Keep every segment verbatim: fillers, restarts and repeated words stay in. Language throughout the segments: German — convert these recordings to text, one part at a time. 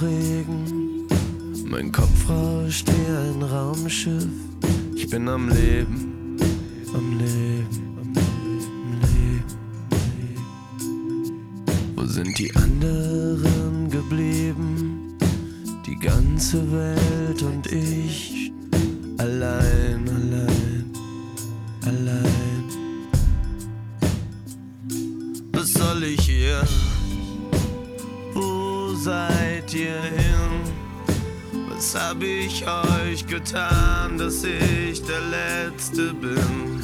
Regen. Mein Kopf rauscht wie ein Raumschiff. Ich bin am Leben, am Leben, am Leben, am Leben. Wo sind die anderen geblieben? Die ganze Welt und ich. Allein, allein, allein. Was soll ich hier? Wo seid ihr hin? Was hab ich euch getan, dass ich der Letzte bin?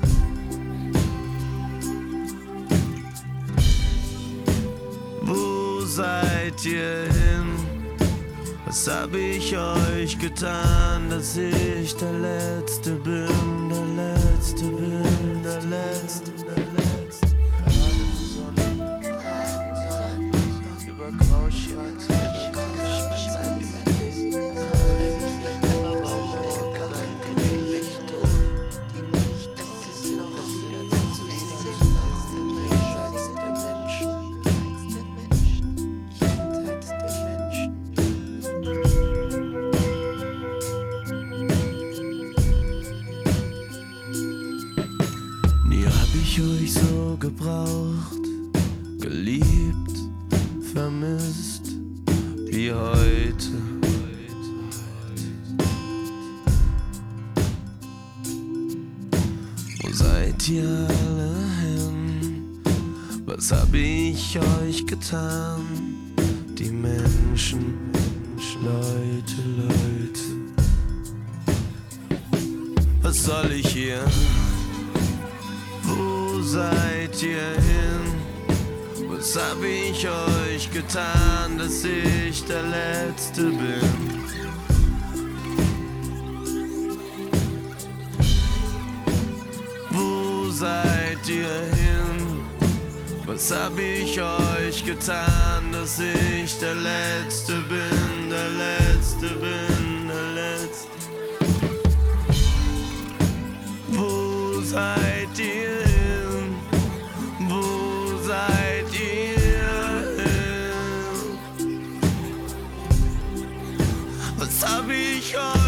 Wo seid ihr hin? Was hab ich euch getan, dass ich der Letzte bin, der Letzte bin, der Letzte, der Letzte. Über Grauschatz, ich euch so gebraucht, geliebt, vermisst, wie heute. Wo seid ihr alle hin? Was hab ich euch getan? Die Menschen, Leute, Leute. Was soll ich hier? Wo seid ihr hin? Was hab ich euch getan, dass ich der Letzte bin? Wo seid ihr hin? Was hab ich euch getan, dass ich der Letzte bin, der Letzte bin, der Letzte? Wo seid ihr hin? Wo seid ihr hin? Was hab ich euch